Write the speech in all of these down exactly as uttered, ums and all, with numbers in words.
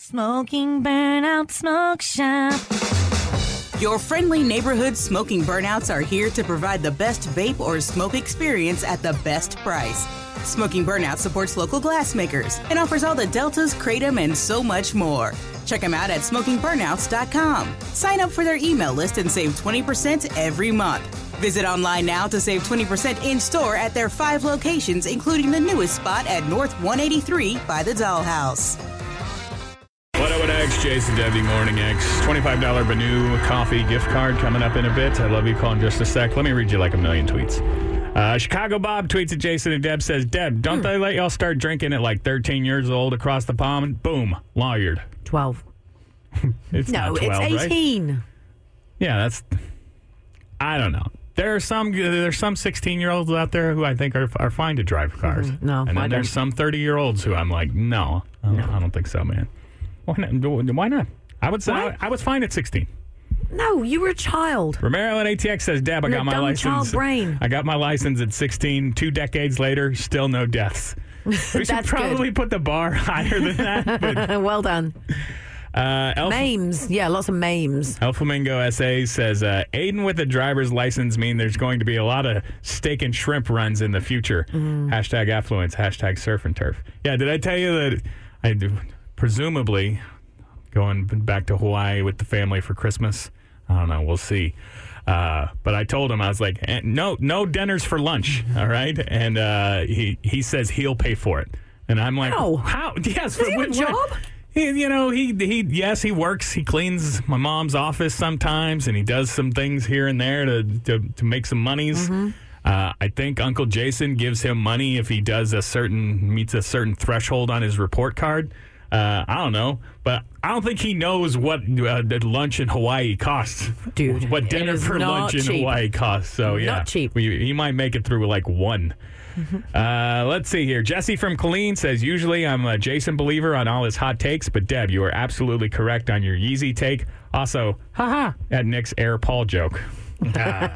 Smoking Burnout Smoke Shop. Your friendly neighborhood smoking burnouts are here to provide the best vape or smoke experience at the best price. Smoking Burnout supports local glassmakers and offers all the Deltas, Kratom, and so much more. Check them out at smoking burnouts dot com. Sign up for their email list and save twenty percent every month. Visit online now to save twenty percent in-store at their five locations, including the newest spot at North one eighty-three by the Dollhouse. What up, what X? Jason Debbie, Morning X. twenty-five dollars Banu coffee gift card coming up in a bit. I love you. Call in just a sec. Let me read you like a million tweets. Uh, Chicago Bob tweets at Jason and Deb, says, Deb, don't hmm. they let y'all start drinking at like thirteen years old across the pond? Boom. Lawyered. twelve. It's no, not twelve, it's eighteen. Right? Yeah, that's... I don't know. There are some there's some sixteen-year-olds out there who I think are are fine to drive cars. Mm-hmm. No, and then I there's don't. some thirty-year-olds who I'm like, no, I don't, No. I don't think so, man. Why not? Why not? I would say I, I was fine at sixteen. No, you were a child. Romero at A T X says, Deb, I You're got a my dumb license. child brain. I got my license at sixteen. Two decades later, still no deaths. We should That's probably good. put the bar higher than that. But, Well done. uh, Elf- Memes. Yeah, lots of memes. El Flamingo S A says, uh, Aiden with a driver's license mean there's going to be a lot of steak and shrimp runs in the future. Mm. Hashtag affluence, hashtag surf and turf. Yeah, did I tell you that I do, presumably going back to Hawaii with the family for Christmas? I don't know. We'll see. Uh, but I told him, I was like, eh, no, no dinners for lunch. All right. And uh, he, he says he'll pay for it. And I'm like, No. how? Yes. Does he have a what- job? He, you know, he, he, yes, he works. He cleans my mom's office sometimes, and he does some things here and there to, to, to make some monies. Mm-hmm. Uh, I think Uncle Jason gives him money if he does a certain, meets a certain threshold on his report card. Uh, I don't know, but I don't think he knows what uh, the lunch in Hawaii costs. Dude, what it dinner is for not lunch in cheap. Hawaii costs. So, yeah. Not cheap. We, he might make it through like one. Uh, let's see here. Jesse from Colleen says, usually I'm a Jason believer on all his hot takes, but Deb, you are absolutely correct on your Yeezy take. Also, haha, at Nick's Air Paul joke. uh,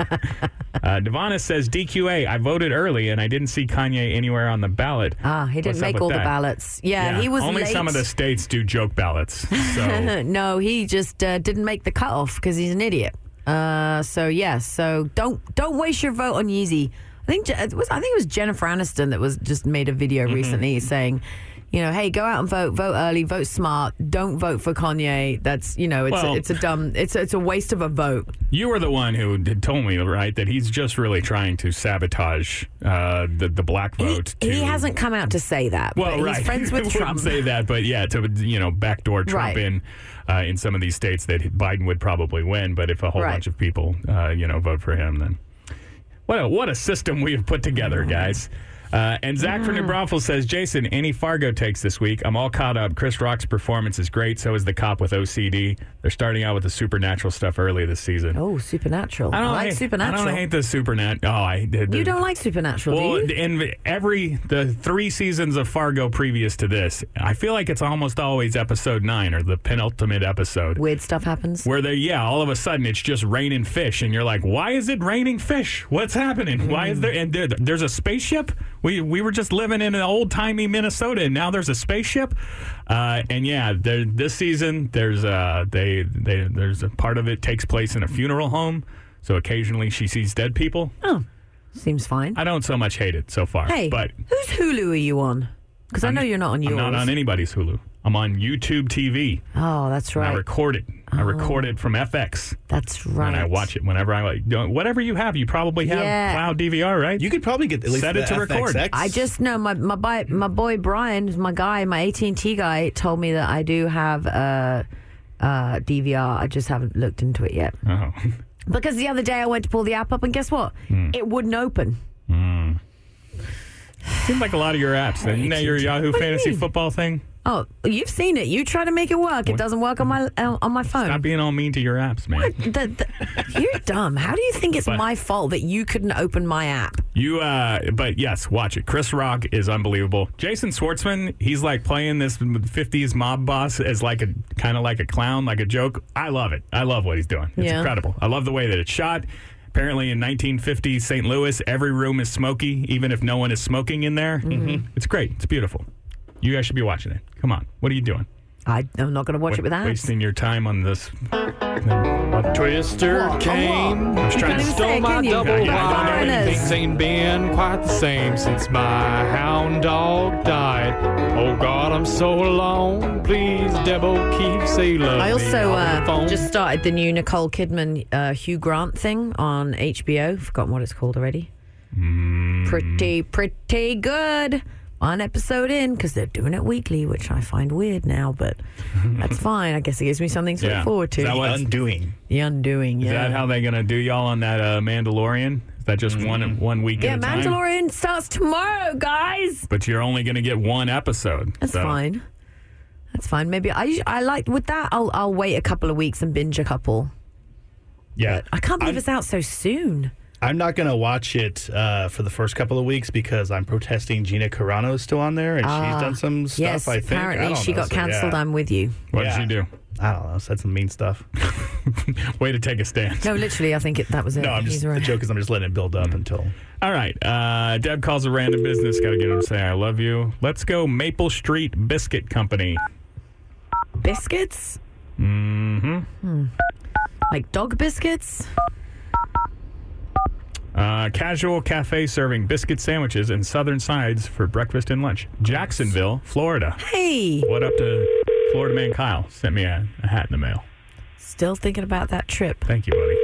Devana says, D Q A, I voted early and I didn't see Kanye anywhere on the ballot. Ah, he didn't What's up make with all the that? ballots. Yeah, Yeah, he was only late. some of the states do joke ballots. So No, he just uh, didn't make the cutoff because he's an idiot. Uh, so yes, so don't don't waste your vote on Yeezy. I think Je- it was I think it was Jennifer Aniston that was just made a video Mm-hmm. recently saying, you know, hey, go out and vote, vote early, vote smart, don't vote for Kanye. That's you know, it's Well- a, it's a dumb, it's a, it's a waste of a vote. you were the one who did, told me, right, that he's just really trying to sabotage uh, the, the black He, vote. to, he hasn't come out to say that. Well, but right. He's friends I with wouldn't Trump. say that, but yeah, to you know, backdoor Trump Right. in uh, in some of these states that Biden would probably win. But if a whole Right. bunch of people, uh, you know, vote for him, then what a what a system we have put together, guys. Uh, and Zach from New Braunfels says, Jason, any Fargo takes this week? I'm all caught up. Chris Rock's performance is great. So is the cop with O C D. They're starting out with the supernatural stuff early this season. Oh, Supernatural. I, don't like hate, Supernatural. I don't hate the supernatural. Oh, I did. You don't like Supernatural, Well, do you? in every the three seasons of Fargo previous to this, I feel like it's almost always episode nine or the penultimate episode Weird stuff happens. where they yeah, all of a sudden it's just raining fish, and you're like, why is it raining fish? What's happening? Why is there? And there, there's a spaceship. We we were just living in an old timey Minnesota, and now there's a spaceship. Uh, and yeah, there, this season there's uh they they there's a part of it takes place in a funeral home, so occasionally she sees dead people. Oh, seems fine. I don't so much hate it so far. Hey, but whose Hulu are you on? Because I know you're not on yours. I'm not on anybody's Hulu. I'm on YouTube T V. Oh, that's And right. I record it. I record it from F X. That's right. And I watch it whenever I like. Don't- Whatever you have, you probably have Yeah. cloud D V R, right? You could probably get at least Set the it to record. F X X. I just know my my boy, my boy Brian, my guy, my A T and T guy, told me that I do have a uh, uh, D V R. I just haven't looked into it yet. Oh. Because the other day I went to pull the app up, and guess what? Hmm. It wouldn't open. Seems like a lot of your apps. Isn't that your Yahoo What do you Fantasy mean? Football thing? Oh, you've seen it. You try to make it work. It What? doesn't work on my uh, on my phone. Stop being all mean to your apps, man. The, the, you're dumb. How do you think it's But- my fault that you couldn't open my app? You, uh, but yes, watch it. Chris Rock is unbelievable. Jason Schwartzman, he's like playing this fifties mob boss as like a kind of like a clown, like a joke. I love it. I love what he's doing. It's Yeah. incredible. I love the way that it's shot. Apparently, in nineteen fifty Saint Louis, every room is smoky, even if no one is smoking in there. Mm-hmm. It's great. It's beautiful. You guys should be watching it. Come on. What are you doing? I, I'm not going to watch it with ads. Wasting your time on this. Twister What? came, I was trying to even stole say it, my can you? double Yeah, I wide. know. Things ain't been quite the same since my hound dog died. Oh God, I'm so alone. Please, devil, keep say love I me also on the uh, phone. just started the new Nicole Kidman, uh, Hugh Grant thing on H B O. Forgotten what it's called already. Mm. Pretty, pretty good. One episode in, because they're doing it weekly, which I find weird now, but that's fine. I guess it gives me something to Yeah. look forward to. Is that what- Undoing. The Undoing, Is yeah. that how they're going to do y'all on that uh, Mandalorian? Is that just one one week yeah, at a time? Mandalorian starts tomorrow, guys. But you're only going to get one episode. That's so. fine. That's fine. Maybe I I like with that. I'll I'll wait a couple of weeks and binge a couple. Yeah. I can't believe I'm, it's out so soon. I'm not going to watch it uh, for the first couple of weeks because I'm protesting Gina Carano is still on there and Ah, she's done some stuff, yes, I think. I apparently don't she know, got so, cancelled. yeah. I'm with you. What Yeah. did she do? I don't know. Said some mean stuff. Way to take a stand. No, literally, I think it, that was it. No, I'm He's just, right. the joke is I'm just letting it build up until. All right. Uh, Deb calls a random business. Got to get him to say, I love you. Let's go Maple Street Biscuit Company. Biscuits? Mm-hmm. Like dog biscuits? Uh, casual cafe serving biscuit sandwiches and southern sides for breakfast and lunch. Jacksonville, Florida. Hey, What up to Florida man Kyle? Sent me a, a hat in the mail. still thinking about that trip. Thank you, buddy.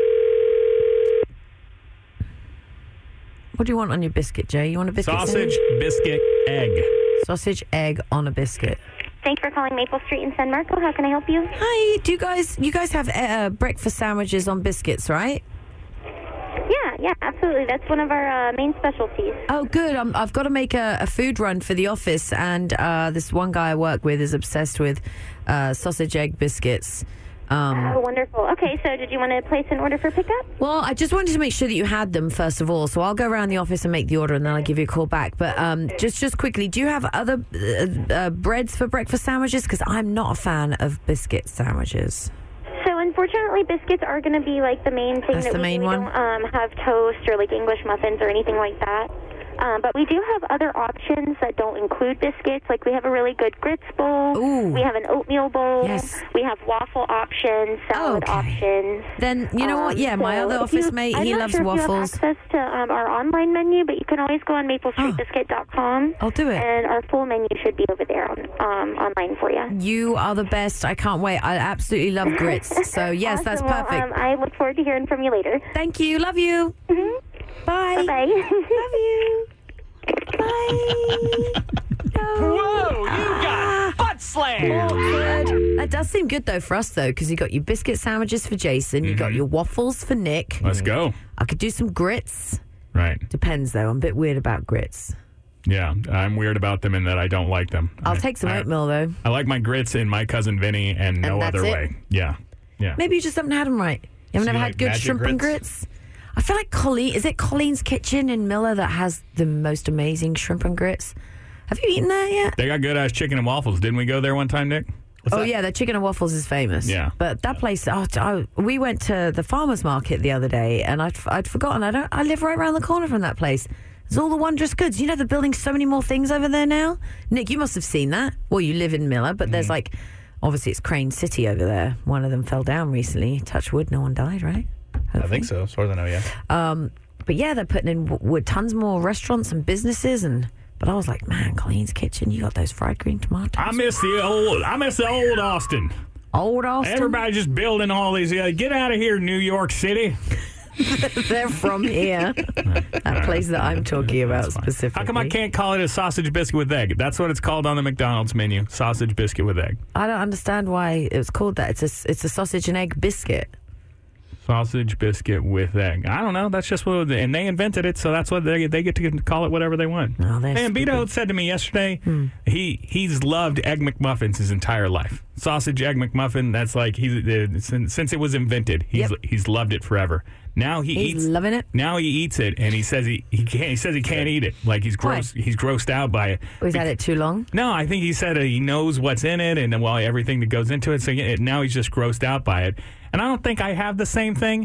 What do you want on your biscuit, Jay? You want a biscuit Sausage, sandwich? biscuit, egg. Sausage, egg on a biscuit. Thanks for calling Maple Street in San Marco. How can I help you? Hi, do you guys you guys have uh, breakfast sandwiches on biscuits, right? Yeah, yeah, absolutely. That's one of our uh, main specialties. Oh, good. Um, I've got to make a, a food run for the office, and uh, this one guy I work with is obsessed with uh, sausage egg biscuits. Um, Oh, wonderful. Okay, so did you want to place an order for pickup? well, I just wanted to make sure that you had them first of all, so I'll go around the office and make the order, and then I'll give you a call back. But um, just just quickly, do you have other uh, uh, breads for breakfast sandwiches? Because I'm not a fan of biscuit sandwiches. So unfortunately, biscuits are going to be like the main thing That's that the we main do. We one? don't um, have toast or like English muffins or anything like that. Um, but we do have other options that don't include biscuits. Like we have a really good grits bowl. Ooh. We have an oatmeal bowl. Yes. We have waffle options, salad Okay. options. Then you know what? Um, Yeah, my so other if office you- mate, I'm he not loves sure if waffles. You have access to um, our online menu, but you can always go on maple street biscuit dot com. I'll do it. And our full menu should be over there on, um, online for you. You are the best. I can't wait. I absolutely love grits. So yes, that's Awesome. Well, perfect. um, I look forward to hearing from you later. Thank you. Love you. Bye. Bye. Love you. Bye. Whoa, you got butt slammed. Good. That does seem good though for us though, because you got your biscuit sandwiches for Jason, you got your waffles for Nick. Let's go. I could do some grits. Right. Depends though. I'm a bit weird about grits. Yeah, I'm weird about them in that I don't like them. I'll I- take some I, oatmeal though. I like my grits in My Cousin Vinny and no that's other it? way. Yeah. Yeah. Maybe you just haven't had them right. You haven't So ever you had like good magic shrimp and grits? grits? I feel like Colleen, is it Colleen's Kitchen in Miller that has the most amazing shrimp and grits? Have you eaten that yet? They got good ass chicken and waffles. Didn't we go there one time, Nick? What's Oh that? yeah, the chicken and waffles is famous. Yeah. but that place. Oh, I, we went to the farmers market the other day, and I'd, I'd forgotten. I don't. I live right around the corner from that place. There's all the wondrous goods. You know, they're building so many more things over there now. Nick, you must have seen that. Well, you live in Miller, but there's like, obviously, it's Crane City over there. One of them fell down recently. Touch wood, no one died, right? I think so, as far as I know, yeah. Um, but yeah, they're putting in w- w- tons more restaurants and businesses, and but I was like, man, Colleen's Kitchen, you got those fried green tomatoes. I miss the old. I miss the old Austin. Old Austin. Everybody just building all these. Uh, get out of here, New York City. They're from here. That place that I'm talking about specifically. How come I can't call it a sausage biscuit with egg? That's what it's called on the McDonald's menu. Sausage biscuit with egg. I don't understand why it was called that. It's a it's a sausage and egg biscuit. Sausage biscuit with egg. I don't know. That's just what, and they invented it, so that's what they they get to call it whatever they want. Oh, they're and stupid. Beto said to me yesterday, he he's loved egg McMuffins his entire life. Sausage egg McMuffin. That's like he's uh, since, since it was invented, he's Yep. he's loved it forever. Now he He's eats. loving it. Now he eats it, and he says he he can't. He says he can't eat it. Like he's Why? gross. He's grossed out by it. We've had it too long. No, I think he said uh, he knows what's in it and well everything that goes into it. So yeah, now he's just grossed out by it. And I don't think I have the same thing,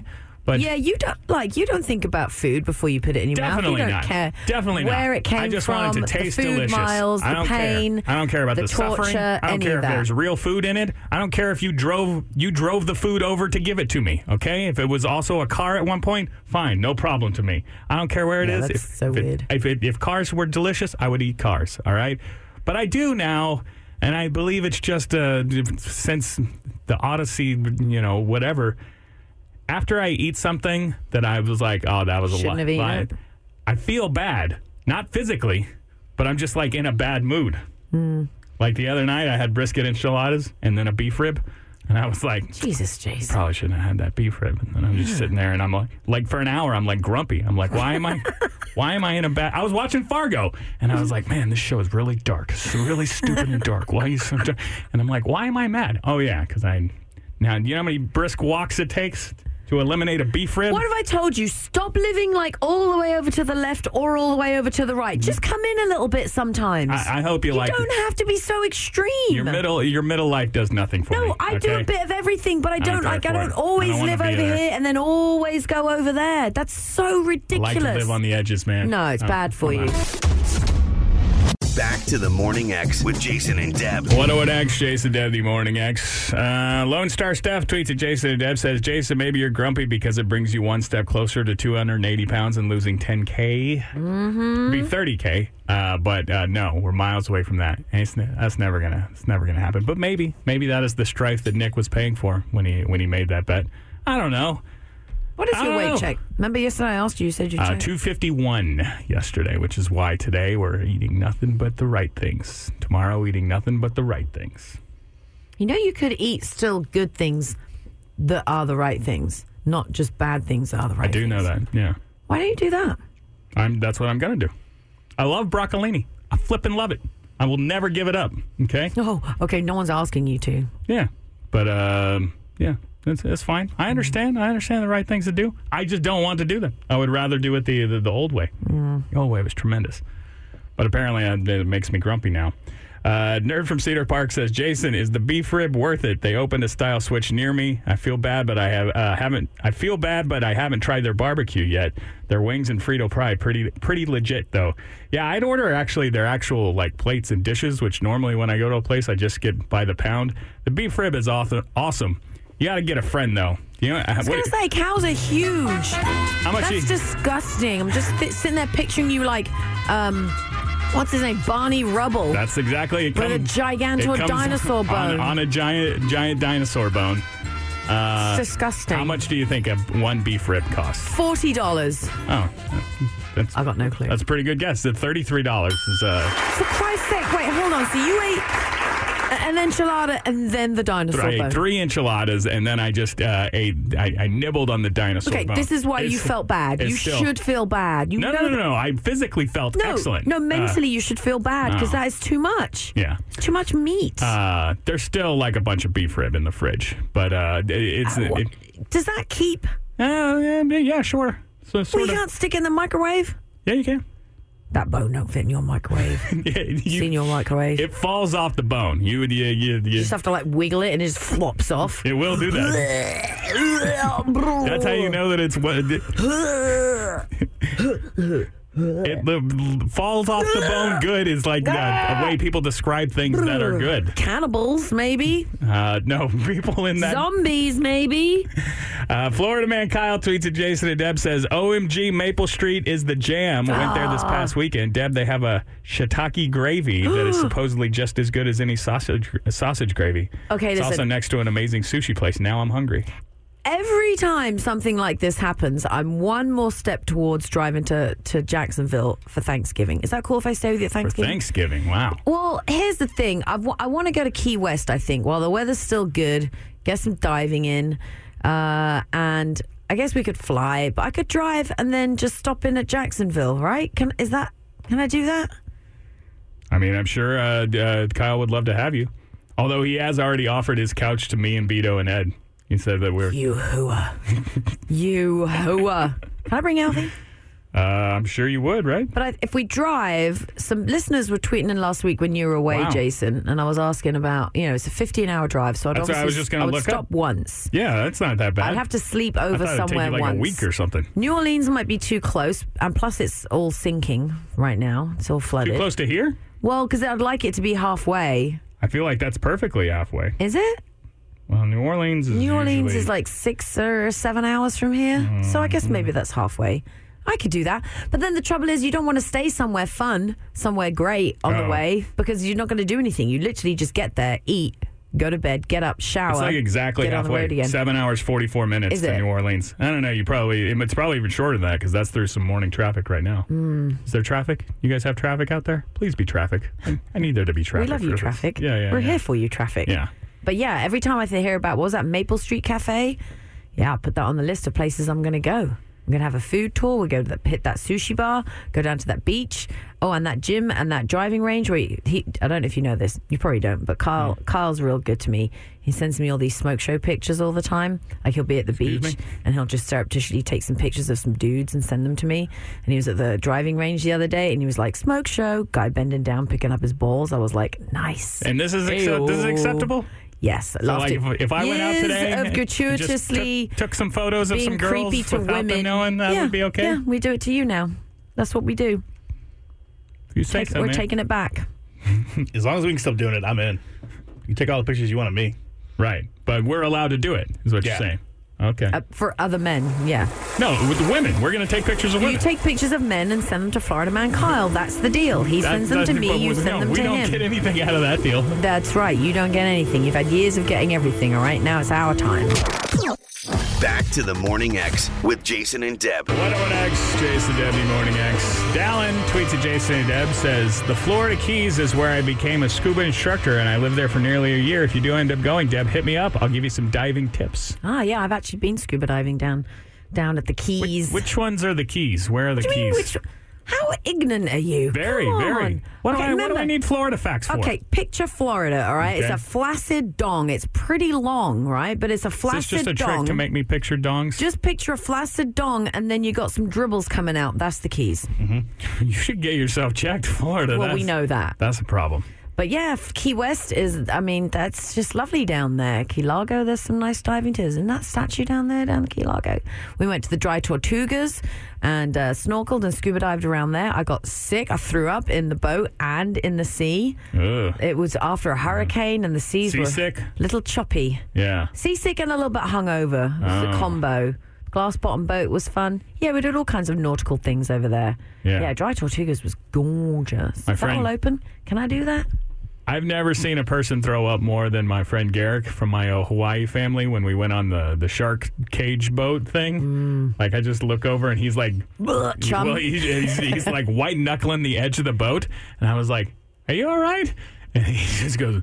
But yeah, you don't like you don't think about food before you put it in your mouth. definitely You don't not. care Definitely where not. it came I just from, want it to taste the food delicious. miles, I the don't pain. care. I don't care about the, the torture, suffering. I don't any care of if that. there's real food in it. I don't care if you drove you drove the food over to give it to me. Okay, if it was also a car at one point, fine, no problem to me. I don't care where it Yeah, is. that's if, so if it- weird. If, it, if cars were delicious, I would eat cars. All right, but I do now, and I believe it's just uh, since the Odyssey, you know, whatever. After I eat something that I was like, oh, that was a Shouldn't lot. have eaten it. I feel bad, not physically, but I'm just like in a bad mood. Mm. Like the other night, I had brisket enchiladas and then a beef rib, and I was like, Jesus, Jason. probably shouldn't have had that beef rib. And then I'm just sitting there, and I'm like, like for an hour, I'm like grumpy. I'm like, why am I, why am I in a bad? I was watching Fargo, and I was like, man, this show is really dark. It's really stupid and dark. Why are you so dark? And I'm like, why am I mad? Oh yeah, because I now do you know how many brisk walks it takes to eliminate a beef rib? What have I told you? Stop living like all the way over to the left or all the way over to the right. Just come in a little bit sometimes. I, I hope you, you like don't have to be so extreme. your middle. Your middle life does nothing for me. No, I do okay? a bit of everything, but I don't don't. care Like, I for don't it. always I don't wanna live be over there. here and then always go over there. That's so I ridiculous. like to live on the edges, man. No, it's Oh, bad for come you. on. Back to the Morning X with Jason and Deb. one oh one X, Jason Deb, the Morning X. Uh, Lone Star Steph tweets at Jason and Deb, says, Jason, maybe you're grumpy because it brings you one step closer to two hundred eighty pounds and losing ten K. Mm-hmm. Be thirty K. Uh, but uh, no, we're miles away from that. And it's, ne- that's never gonna it's never gonna happen. But maybe, maybe that is the strife that Nick was paying for when he when he made that bet. I don't know. What is I your don't weight know. check? Remember yesterday I asked you, you said you Uh, checked. two fifty-one yesterday, which is why today we're eating nothing but the right things. Tomorrow, eating nothing but the right things. You know you could eat still good things that are the right things, not just bad things that are the right I do things. know that, yeah. Why don't you do that? I'm. That's what I'm going to do. I love broccolini. I flippin' love it. I will never give it up, okay? Oh, okay, no one's asking you to. Yeah. But, um, yeah, it's, it's fine. I understand. I understand the right things to do. I just don't want to do them. I would rather do it the, the, the old way. Mm. The old way was tremendous. But apparently uh, it makes me grumpy now. Uh, Nerd from Cedar Park says, Jason, is the beef rib worth it? They opened a style switch near me. I feel bad, but I have uh, haven't. I feel bad, but I haven't tried their barbecue yet. Their wings and Frito Fry, pretty pretty legit though. Yeah, I'd order actually their actual like plates and dishes, which normally when I go to a place I just get by the pound. The beef rib is awesome. Awesome. You got to get a friend though. You know, I was going to say, cows are huge. how much? That's You, disgusting. I'm just th- sitting there picturing you like, um, what's his name? Barney Rubble. that's exactly it. With a comes- gigantor it comes dinosaur on, bone. on a giant giant dinosaur bone. Uh, It's disgusting. How much do you think a one beef rib costs? forty dollars. Oh, that's I got no clue. that's a pretty good guess. At thirty-three dollars is uh For Christ's sake, wait, hold on. So you ate an enchilada and then the dinosaur I ate bone. three enchiladas and then I just uh, ate. I, I nibbled on the dinosaur Okay, bone. this is why you It's- felt bad. it's You still- should feel bad. You No, know no, no, that- no. I physically felt No, excellent. no, Uh, mentally you should feel bad because no. that is too much. yeah. Too much meat. Uh, there's still like a bunch of beef rib in the fridge, but uh, it- it's. Uh, what- it, Does that keep? uh, yeah, yeah, sure. So Well, sort you of. can't stick it in the microwave. Yeah, you can. That bone don't fit in your microwave. Yeah, you- Seen your microwave. It falls off the bone. You, you, you, you you just have to like wiggle it and it just flops off. It will do that. That's how you know that it's what. It the, falls off the bone good is like the, a way people describe things that are good. Cannibals, maybe. Uh, no, people in that. Zombies, maybe. Uh, Florida man Kyle tweets at Jason and Deb, says, O M G, Maple Street is the jam. Went there this past weekend. Deb, they have a shiitake gravy that is supposedly just as good as any sausage sausage gravy. Okay, It's listen. also next to an amazing sushi place. Now I'm hungry. Every time something like this happens, I'm one more step towards driving to, to Jacksonville for Thanksgiving. Is that cool if I stay with you at For Thanksgiving? Thanksgiving, wow. Well, here's the thing. I, w- I want to go to Key West, I think, while the weather's still good, get some diving in, uh, and I guess we could fly, but I could drive and then just stop in at Jacksonville, right? Can is that? Can I do that? I mean, I'm sure uh, uh, Kyle would love to have you. Although he has already offered his couch to me and Vito and Ed. He said that we're... You hooah. You hooah. Can I bring Alfie? Uh, I'm sure you would, right? But I, if we drive, some listeners were tweeting in last week when you were away, Wow. Jason, and I was asking about, you know, it's a fifteen-hour drive, so I'd That's what obviously I was just gonna I would look stop up. once. Yeah, that's not that bad. I'd have to sleep I over thought it'd somewhere take you like once. a week or something. New Orleans might be too close, and plus it's all sinking right now. It's all flooded. Too close to here? Well, because I'd like it to be halfway. I feel like that's perfectly halfway. Is it? Well, New Orleans is New Orleans usually- is like six or seven hours from here, so I guess maybe that's halfway. I could do that. But then the trouble is you don't want to stay somewhere fun, somewhere great on the Oh. way, because you're not going to do anything. You literally just get there, eat, go to bed, get up, shower. It's like exactly get on the halfway. road again. Seven hours, forty-four minutes Is to it? New Orleans. I don't know. You probably it's probably even shorter than that because that's through some morning traffic right now. Mm. Is there traffic? You guys have traffic out there? Please be traffic. I, I need there to be We traffic. love for you, this. traffic. Yeah, yeah. We're yeah. here for you, traffic. Yeah. But yeah, every time I hear about, what was that, Maple Street Cafe? Yeah, I'll put that on the list of places I'm going to go. I'm going to have a food tour. We go to the, hit that sushi bar, go down to that beach. Oh, and that gym and that driving range where he, he I don't know if you know this. You probably don't, but Kyle Mm. Kyle's real good to me. He sends me all these smoke show pictures all the time. Like he'll be at the Excuse beach me? and he'll just surreptitiously take some pictures of some dudes and send them to me. And he was at the driving range the other day and he was like, smoke show, guy bending down, picking up his balls. I was like, nice. And this is accept- this is Ayo. acceptable. Yes, So like if, if I went out Years today of and gratuitously just took, took some photos of being some girls creepy to without women, them knowing, that yeah, would be okay. Yeah, we do it to you now. That's what we do. You say Take- so, we're man. taking it back. As long as we can still doing it, I'm in. You take all the pictures you want of me. Right, but we're allowed to do it. Is what Yeah. you're saying? Okay. Uh, for other men, yeah. no, with the women, we're going to take pictures of You women. take pictures of men and send them to Florida Man Kyle. That's the deal. He That- sends them to that- me, but you we- send no, them we to don't him. get anything out of that deal. That's right. You don't get anything. You've had years of getting everything, all right? Now it's our time. Back to the Morning X with Jason and Deb. one oh one X, Jason Debbie Morning X. Dallin tweets at Jason and Deb, says, the Florida Keys is where I became a scuba instructor, and I lived there for nearly a year. If you do end up going, Deb, hit me up. I'll give you some diving tips. Ah, yeah, I've actually been scuba diving down down at the Keys. Which ones are the keys? Where are the What do you mean, keys? which- how ignorant are you? Very, Come very. on. What, Okay, do I, what do I remember- need Florida facts for? Okay, picture Florida, all right? It's Okay. a flaccid dong. It's pretty long, right? But it's a Is flaccid this just a dong. trick to make me picture dongs? Just picture a flaccid dong, and then you got some dribbles coming out. That's the Keys. You should get yourself checked, Florida. Well, That's- we know that. That's a problem. But yeah, Key West is, I mean, that's just lovely down there. Key Largo, there's some nice diving tours. And that statue down there, down Key Largo. We went to the Dry Tortugas and uh, snorkeled and scuba dived around there. I got sick. I threw up in the boat and in the sea. Ugh. It was after a hurricane and the seas Seasick? were a little choppy. Yeah. Seasick and a little bit hungover. It was Oh. a combo. Glass bottom boat was fun. Yeah, we did all kinds of nautical things over there. Yeah. Dry Tortugas was gorgeous. My Is that friend- all open? Can I do that? I've never seen a person throw up more than my friend Garrick from my uh, Hawaii family when we went on the, the shark cage boat thing. Like, I just look over and he's like, Ugh, chum. well, he's, he's, he's like white knuckling the edge of the boat. And I was like, are you all right? And he just goes,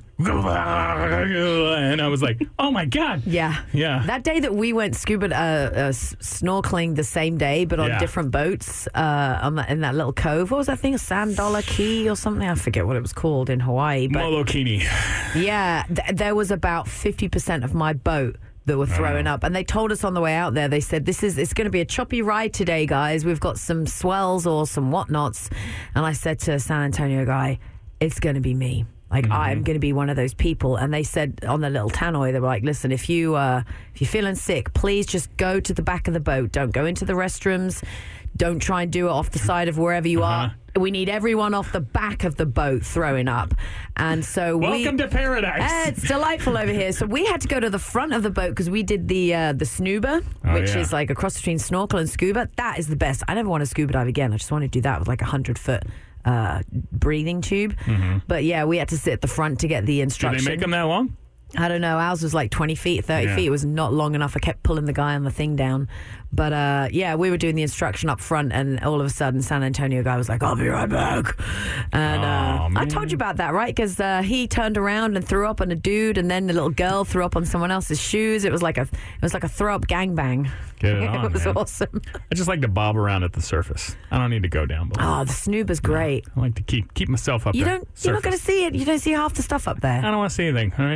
and I was like, oh my God. Yeah. Yeah. That day that we went scuba uh, uh, s- snorkeling the same day, but on Yeah. different boats uh, on that, in that little cove. What was that thing? A Sand Dollar Key or something? I forget what it was called in Hawaii. But Molokini. yeah, th- there was about fifty percent of my boat that were throwing Oh. up. And they told us on the way out there, they said, this is, it's going to be a choppy ride today, guys. We've got some swells or some whatnots. And I said to San Antonio guy, it's going to be me. Like, Mm-hmm. I'm going to be one of those people. And they said on the little tannoy, they were like, listen, if, you, uh, if you're feeling sick, please just go to the back of the boat. Don't go into the restrooms. Don't try and do it off the side of wherever you Uh-huh. are. We need everyone off the back of the boat throwing up. And so we... Welcome to paradise. Eh, it's delightful over here. So we had to go to the front of the boat because we did the uh, the snooba, Oh, which yeah. is like a cross between snorkel and scuba. That is the best. I never want to scuba dive again. I just want to do that with like a hundred foot uh, breathing tube. But yeah, we had to sit at the front to get the Do they instruction. make them that long? I don't know. Ours was like twenty feet, thirty Yeah. feet. It was not long enough. I kept pulling the guy on the thing down. But uh, yeah, we were doing the instruction up front, and all of a sudden, San Antonio guy was like, "I'll be right back." And Oh, uh, I man. told you about that, right? Because uh, he turned around and threw up on a dude, and then the little girl threw up on someone else's shoes. It was like a, it was like a throw up gangbang. Get it on, it was man. awesome. I just like to bob around at the surface. I don't need to go down below. Oh, the snoober's great. I like to keep keep myself up You there. don't. You're not going to Surface. see it. You don't see half the stuff up I there. don't want to see anything. All right. You don't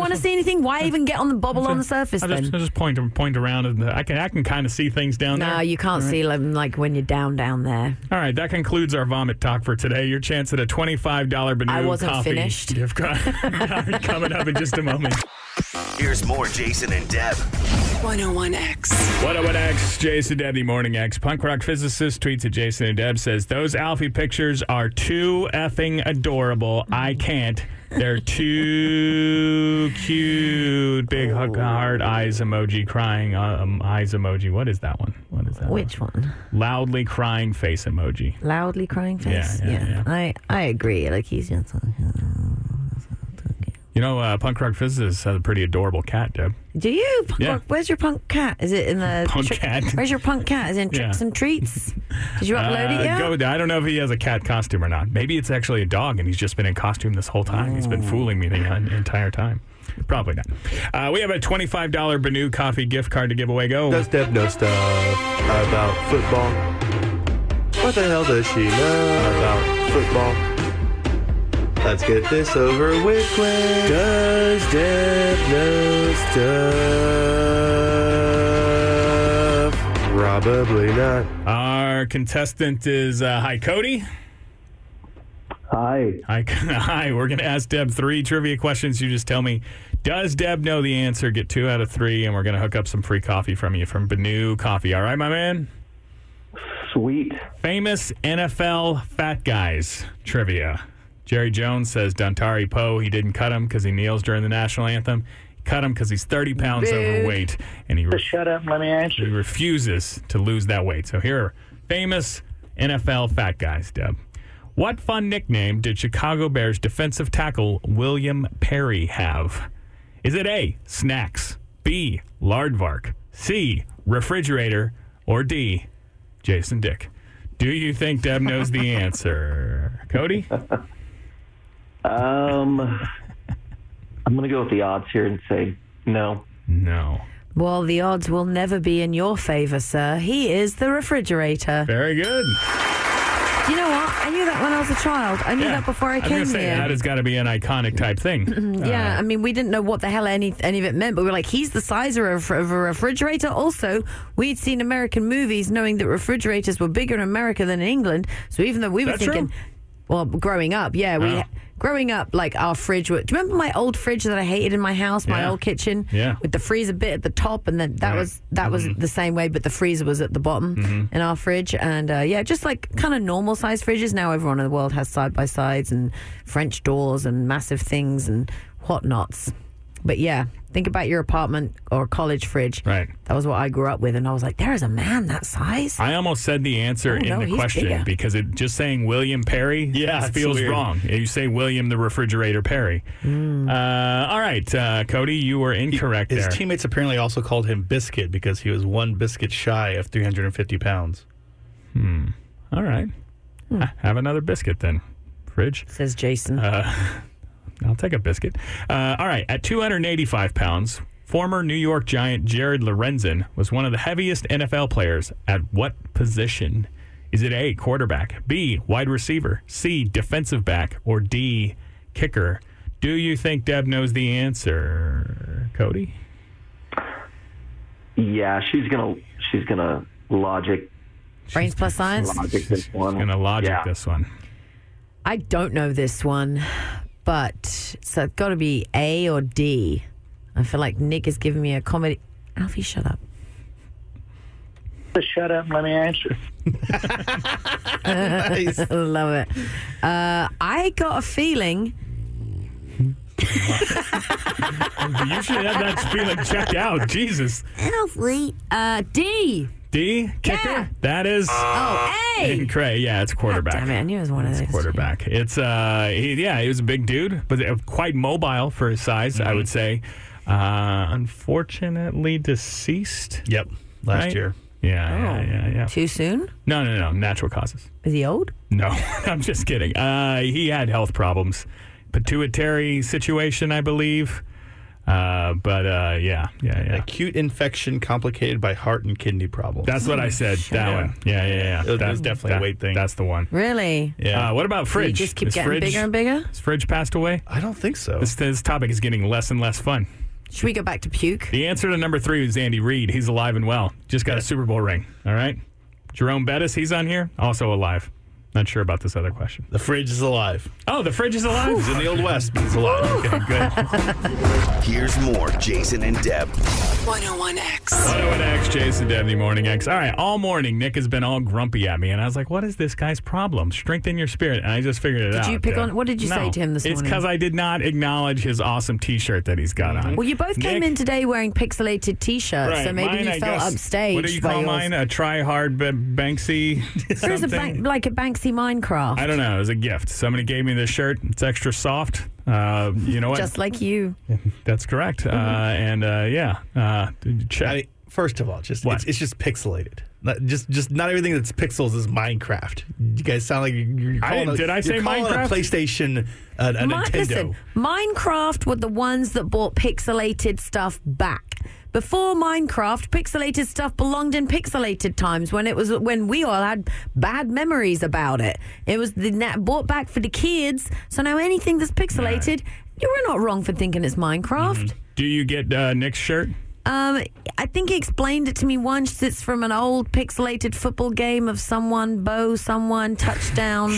want to see anything? Why even get on the bobble on the surface I'll then? just, I'll just point point around, and I can I can kind of see things down there. No, you can't see them like when you're down down there. All right, that concludes our vomit talk for today. Your chance at a twenty-five dollars Benu I wasn't coffee finished. gift card coming up in just a moment. Here's more Jason and Deb. one oh one X. one oh one X, Jason Deb, the Morning X. Punk rock physicist tweets at Jason and Deb, says, those Alfie pictures are too effing adorable. I can't. They're too cute. Big hug, heart, eyes emoji, crying um, eyes emoji. What is that one? What is that Which one? one? Loudly crying face emoji. Loudly crying face? Yeah, yeah, yeah. I, I agree. Like, he's just... You know, uh, punk rock physicist has a pretty adorable cat, Deb. Do you? Punk Yeah. rock, where's your punk cat? Is it in the... Punk tri- cat. Where's your punk cat? Is it in Tricks Yeah. and Treats? Did you upload Uh, it yet? go, I don't know if he has a cat costume or not. Maybe it's actually a dog, and he's just been in costume this whole time. He's been fooling me the en- entire time. Probably not. Uh, we have a twenty-five dollars Benu coffee gift card to give away. Go. Does Deb know stuff about football? What the hell does she know about football? Let's get this over with quick. Does Deb know stuff? Probably not. Our contestant is uh, hi, Cody. Hi. Hi, hi. We're going to ask Deb three trivia questions. You just tell me, does Deb know the answer? Get two out of three, and we're going to hook up some free coffee from you from Benu Coffee. All right, my man? Sweet. Famous N F L fat guys trivia. Jerry Jones says Dontari Poe, he didn't cut him because he kneels during the national anthem. He cut him because he's thirty pounds Big. overweight, and he, re- Shut up and let me he answer. refuses to lose that weight. So here are famous N F L fat guys, Deb. What fun nickname did Chicago Bears defensive tackle William Perry have? Is it A, Snacks, B, Lardvark, C, Refrigerator, or D, Jason Dick? Do you think Deb knows the answer? Cody? Um, I'm going to go with the odds here and say no. No. Well, the odds will never be in your favor, sir. He is the refrigerator. Very good. You know what? I knew that when I was a child. I knew Yeah. that before I I was came gonna say, here. that has got to be an iconic type thing. Yeah, Uh, I mean, we didn't know what the hell any any of it meant, but we were like, he's the size of a, of a refrigerator. Also, we'd seen American movies knowing that refrigerators were bigger in America than in England. So even though we were That's thinking, true? well, growing up, yeah, we Oh. growing up, like our fridge. were- Do you remember my old fridge that I hated in my house, my Yeah. old kitchen, Yeah. with the freezer bit at the top, and then that Right. was that was Mm-hmm. the same way, but the freezer was at the bottom in our fridge, and uh, yeah, just like kind of normal size fridges. Now everyone in the world has side by sides and French doors and massive things and whatnots. But yeah, think about your apartment or college fridge. Right. That was what I grew up with, and I was like, there is a man that size. I almost said the answer Oh, in no, the he's question bigger. because it just saying William Perry Yeah, just it's feels weird. wrong. You say William the Refrigerator Perry. Hmm. Uh, all right, uh, Cody, you were incorrect His there. teammates apparently also called him Biscuit because he was one biscuit shy of three hundred fifty pounds. All right. Hmm. Ah, have another biscuit then, fridge. Says Jason. Uh, I'll take a biscuit. Uh, all right, at two hundred eighty-five pounds, former New York Giant Jared Lorenzen was one of the heaviest N F L players at what position? Is it A, quarterback, B, wide receiver, C, defensive back, or D, kicker? Do you think Deb knows the answer, Cody? Yeah, she's gonna she's gonna logic Brains plus science. logic this one. Gonna logic yeah. this one. I don't know this one, but it's uh, got to be A or D. I feel like Nick is giving me a comedy. Alfie, shut up. Shut up and let me answer. I love it. Uh, I got a feeling. You should have that feeling checked out. Jesus. Alfie. Uh, D. D, kicker? Yeah. That is Oh, A. incorrect. Yeah, it's quarterback. Damn it, I knew it was one of those. Quarterback. It's uh, he, yeah, he was a big dude, but quite mobile for his size, I would say. Uh, unfortunately deceased. Yep, last Right? year. Yeah, Oh. yeah, yeah, yeah. Too soon? No, no, no, natural causes. Is he old? No, I'm just kidding. Uh, he had health problems, pituitary situation, I believe. Uh, but uh, yeah, yeah, An yeah. acute infection complicated by heart and kidney problems. That's what I said. That Yeah. one. Yeah, yeah, yeah. It was That's definitely that- a weight thing. That's the one. Really? Yeah. Uh, what about Did Fridge? it just keep Is getting Fridge, bigger and bigger? Has Fridge passed away? I don't think so. This, this topic is getting less and less fun. Should we go back to puke? The answer to number three is Andy Reid. He's alive and well. Just got a Super Bowl ring. All right. Jerome Bettis, he's on here. Also alive. Not sure about this other question. The fridge is alive. Oh, the fridge is alive? He's in the Old West, but he's alive. Okay, good. Here's more Jason and Deb. one oh one X. one oh one X, Jason Debney, Morning X. All right, all morning, Nick has been all grumpy at me, and I was like, what is this guy's problem? Strengthen your spirit. And I just figured it Did out. you pick Uh, on- what did you no, say to him this It's morning? because I did not acknowledge his awesome T-shirt that he's got on. Well, you both came Nick- in today wearing pixelated T-shirts, Right, so maybe mine, you I felt guess- upstaged. What do you by call yours. mine? A try-hard B- Banksy There's a something? bank, like a Banksy Minecraft, I don't know. It was a gift. Somebody gave me this shirt. It's extra soft. Uh, you know what? just like you. That's correct. Uh, and uh, yeah, uh, check. I mean, first of all, just What? it's, it's just pixelated. Not, just just not everything that's pixels is Minecraft. You guys sound like you're I calling didn't- a, did I say you're calling Minecraft? a PlayStation a, a Mi- Nintendo. Listen, Minecraft were the ones that brought pixelated stuff back. Before Minecraft, pixelated stuff belonged in pixelated times when it was when we all had bad memories about it. It was the net brought back for the kids. So now anything that's pixelated, you were not wrong for thinking it's Minecraft. Do you get uh, Nick's shirt? Um, I think he explained it to me once. It's from an old pixelated football game of someone, Bo, someone, touchdown.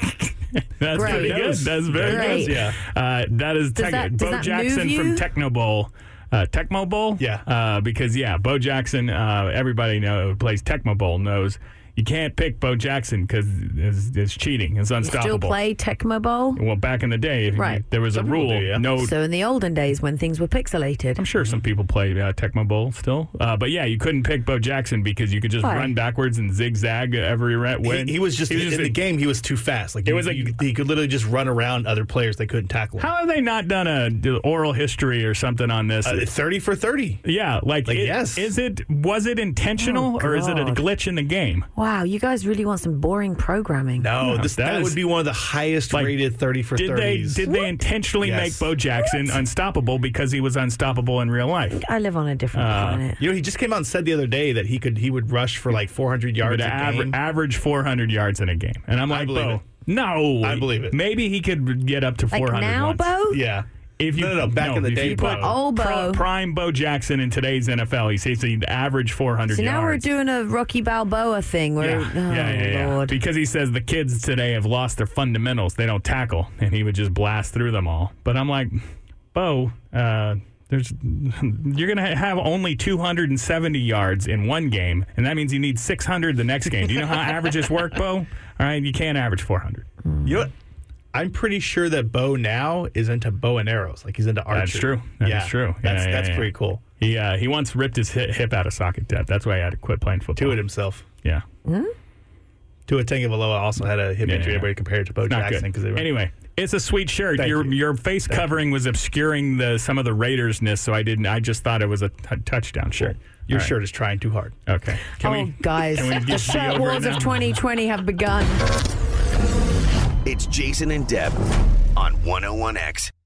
That's Great. pretty good. That's very Great. good. Yeah. Uh, that is Does tech- that- does Bo that Jackson move from you? Techno Bowl. Uh, Tecmo Bowl? Yeah. Uh, because, yeah, Bo Jackson, uh, everybody know, who plays Tecmo Bowl knows you can't pick Bo Jackson because it's, it's cheating. It's You unstoppable. still play Tecmo Bowl? Well, back in the day, if you- Right. there was Some a people rule. do, yeah. No, So in the olden days when things were pixelated. I'm sure some people play uh, Tecmo Bowl still. Uh, but yeah, you couldn't pick Bo Jackson because you could just Why? run backwards and zigzag every red win. He, he was just, in a- the game. He was too fast. Like It you- was a- you- he could literally just run around other players. They couldn't tackle him. How have they not done a d- oral history or something on this? Uh, thirty for thirty. yeah, like, like, it- yes. Is it was it intentional Oh, or is it a God. glitch in the game? Wow, you guys really want some boring programming. No, No, this, that that, is- would be one of the highest Like, rated thirty for Did they thirties. did they intentionally Yes. make Bo Jackson unstoppable because he was unstoppable in real life? I live on a different Uh, planet. You know, he just came out and said the other day that he could he would rush for like four hundred yards But a aver- game. average four hundred yards in a game, and I'm I like, believe Bo, it. no, I believe it. Maybe he could get up to Like four hundred. now, once. Bo? Yeah. If you No, no, no, back in the if day, you put Bo. Old Bo. pri- prime Bo Jackson in today's N F L, he says he'd average four hundred So now we're yards. doing a Rocky Balboa thing where, Yeah, oh, yeah, yeah, yeah. Lord. Because he says the kids today have lost their fundamentals. They don't tackle, and he would just blast through them all. But I'm like, Bo, uh, there's you're gonna have only two hundred seventy yards in one game, and that means you need six hundred the next game. Do you know how averages work, Bo? All right, you can't average four hundred. You know what? I'm pretty sure that Bo now is into bow and arrows. Like he's into archery. That's true. That yeah. is true. Yeah, That's yeah, that's yeah. pretty cool. He uh, he once ripped his hip, hip out of socket. Deb. That's why I had to quit playing football. To it himself. Yeah. Tua Tagovailoa also had a hip Yeah, injury. yeah. Everybody compared it to Bo Not Jackson good. because they were Anyway, it's a sweet shirt. Thank your you. your face Thank covering was obscuring the some of the Raiders-ness, so I didn't. I just thought it was a t- touchdown shirt. Your All right. shirt is trying too hard. Okay. Can oh, we, guys, can we the get shirt over it wars now? of twenty twenty have begun. It's Jason and Deb on one oh one X.